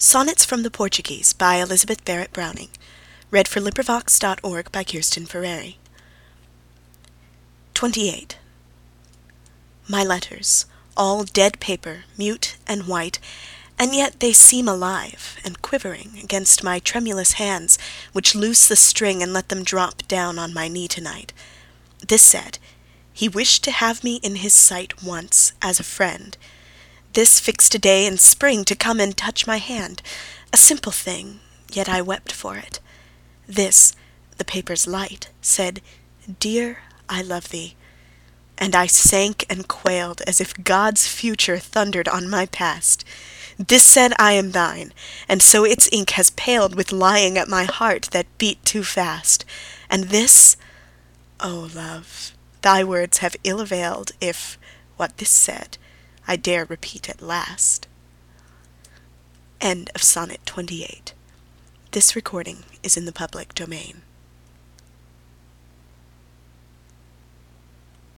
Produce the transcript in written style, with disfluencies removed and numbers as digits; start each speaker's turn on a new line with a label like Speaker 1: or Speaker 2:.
Speaker 1: Sonnets from the Portuguese by Elizabeth Barrett Browning. (1899–1910) 28. My letters, all dead paper, mute and white, and yet they seem alive and quivering against my tremulous hands, which loose the string and let them drop down on my knee tonight. This said, he wished to have me in his sight once, as a friend. This fixed a day in spring to come and touch my hand, a simple thing, yet I wept for it. This, the paper's light, said, "Dear, I love thee." And I sank and quailed, as if God's future thundered on my past. This said, "I am thine," and so its ink has paled with lying at my heart that beat too fast. And this, O love, thy words have ill availed, if, what this said, I dare repeat at last. End of Sonnet 28. This recording is in the public domain.